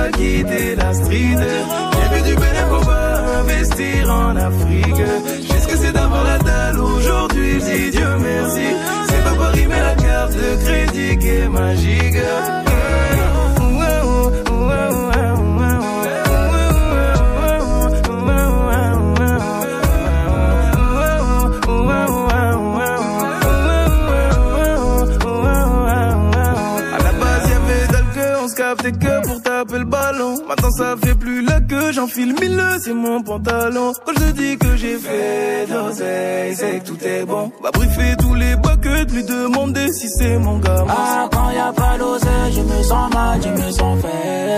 pas quitter la street. J'ai vu du bénéfice, faut pas investir en Afrique. Je sais ce que c'est d'avoir la dalle aujourd'hui, je dis Dieu merci. C'est pas Paris mais la carte de crédit qui est magique. Capté que pour taper le ballon. Maintenant ça fait plus là que j'enfile 1000, c'est mon pantalon. Quand je te dis que j'ai fait de l'oseille, c'est que tout est bon. Va briefer tous les buckets, lui demander si c'est mon gars. Ah, quand y a pas l'oseille, je me sens mal, je me sens faible.